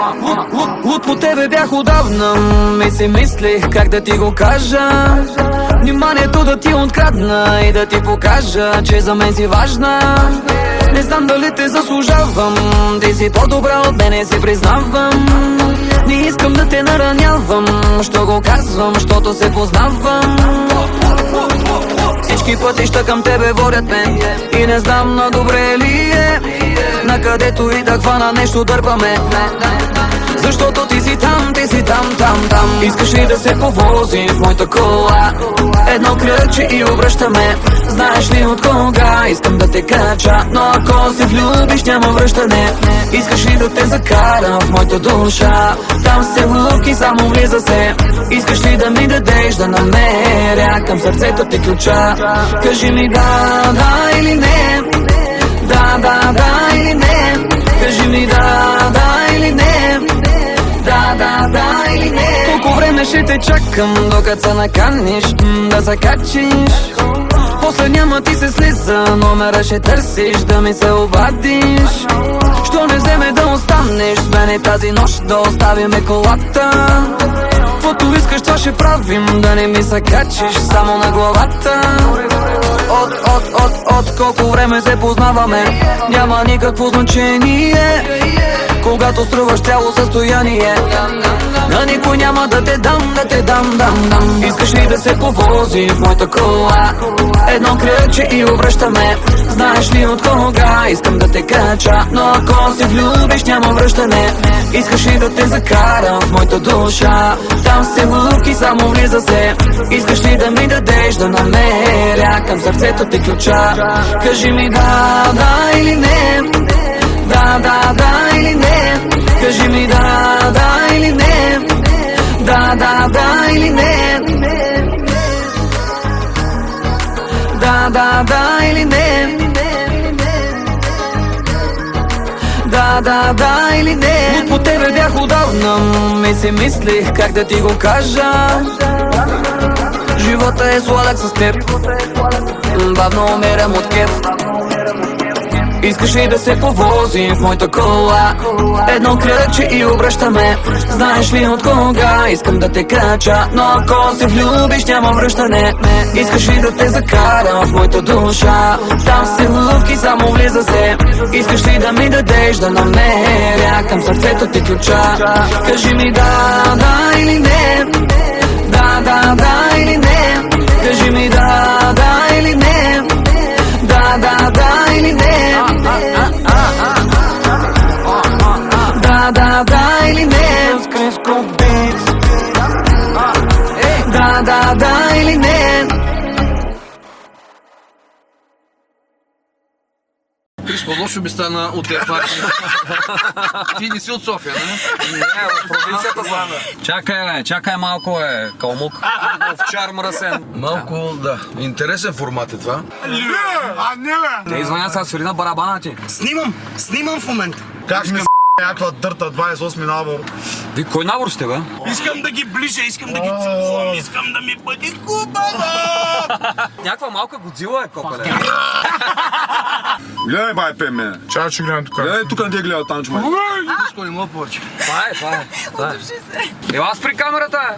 Луд по тебе бях отдавна и си мислих как да ти го кажа. Вниманието да ти открадна и да ти покажа, че за мен си важна. Не знам дали те заслужавам, ти си по-добра от мене, си признавам. Не искам да те наранявам, що го казвам, щото се познавам. Всички пътища към тебе водят ме и не знам на добре ли е. Накъдето и да хвана нещо дърпаме, защото ти си там, там. Искаш ли да се повозим в моята кола? Едно кръче и обръщаме. Знаеш ли от кога искам да те кача? Но ако се влюбиш няма връщане. Искаш ли да те закарам в моята душа? Там се луки, само влиза се. Искаш ли да ми дадеш да намеря към сърцето ти ключа? Кажи ми да или не. Да или не. Кажи ми да или не. Да или не. Колко време ще те чакам, докато се наканиш да се качиш. После няма ти се слиза, номера ще търсиш да ми се обадиш. Що не вземе да останеш с мене тази нощ, да оставиме колата. Каквото искаш това ще правим, да не ми се качиш само на главата. От колко време се познаваме, няма никакво значение. Когато струваш цяло състояние, на никой няма да те дам. Искаш ли да се повозим в моята кола? Едно кръче и обръщаме. Знаеш ли от кога искам да те кача? Но ако се влюбиш няма връщане. Искаш ли да те закарам в моята душа? Там се луки, само влиза се. Искаш ли да ми дадеш да намеря към сърцето ти ключа? Кажи ми да или не. Да или не. Кажи ми да или не. Да или не. Да или не. Да или не. Луд по тебе бях отдавна и си мислих как да ти го кажа. Живота е сладък с теб, бавно умирам от кеф. Искаш ли да се повозим в моята кола? Едно кръче и обръщаме. Знаеш ли от кога искам да те кача? Но ако се влюбиш няма връщане. Искаш ли да те закарам в моята душа? Там се лъвки, само влиза се. Искаш ли да ми дадеш да намеря към сърцето ти ключа? Кажи ми да или не. Да или не. Кажи ми да или не. Да или не. Да или не. Да или не. Криско, лошо би стана от тези пари. Ти не си от София, не? Не, от провинцията съм. Чакай малко, калмук. Овчар мръсен. Малко, да. Интересен формат е това. Те извъня сега свири на барабана ти. Снимам в момента. Как ми някаква дърта 28 набор? Ви кой набор сте, бе? Искам да ги ближа, искам да ги целувам, искам да ми бъде хубаво. Някаква малка Годзила копеле. Гледай, бай, пе мене. Чао, че гледам тук. Гледай, тук не те гледа там, чумай. Криско, не мога повече. Това е. Ела аз при камерата.